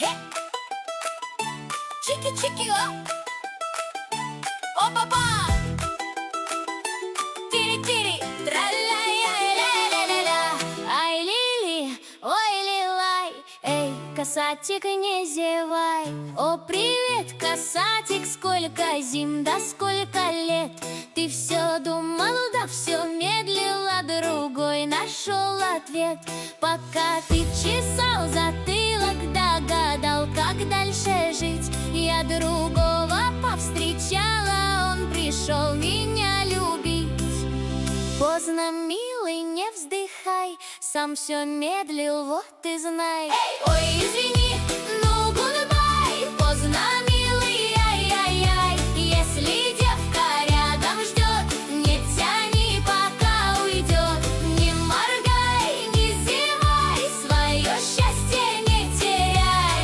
Чики-чики-о, о-па-па, тири-тири, тра-ля-ля-ля-ля-ля-ля. Ай-ли-ли, ой-ли-лай, эй, касатик, не зевай. О, привет, касатик, сколько зим, да сколько лет. Ты все думал, да все медлил, а другой нашел ответ. Пока ты чесал затылок, да гадал, как дальше жить, я другого повстречала, он пришел меня любить. Поздно, милый, не вздыхай, сам все медлил, вот и знай. Ой, извини, ну гудбай, поздно, милый, ай-яй-яй. Если девка рядом ждет, не тяни, пока уйдет. Не моргай, не зевай, свое счастье не теряй.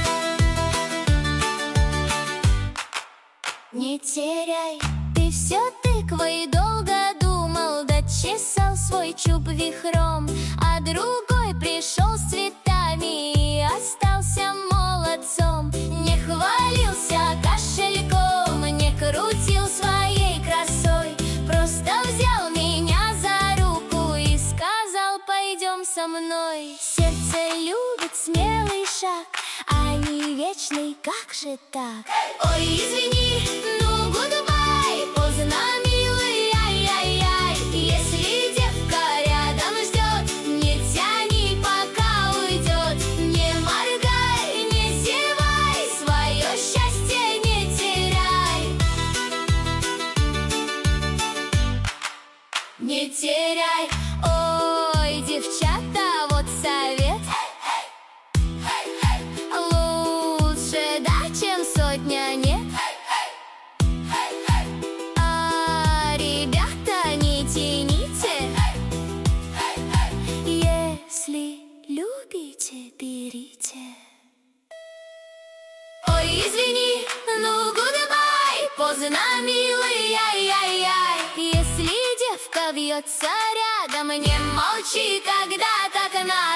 Не теряй. Ты все тыквой долго думал, да чесал свой чуб вихром, а другой пришел с цветами и остался молодцом. Не хвалился кошельком, не крутил своей красой, просто взял меня за руку и сказал: пойдем со мной. Сердце любит смелый шаг, а не вечный, как же так? Ой, извини, ну гудбай, поздно, милый, ай-яй-яй. Если девка рядом ждет, не тяни, пока уйдет. Не моргай, не зевай, свое счастье не теряй. Не теряй. Ой, девчата, вот совет: лучше да, чем сотня нет. А, ребята, не тяните, если любите, берите. Ой, извини, ну гудбай, поздно, милый, ай-яй-яй. Если девка вьется рядом, не молчи, когда так надо.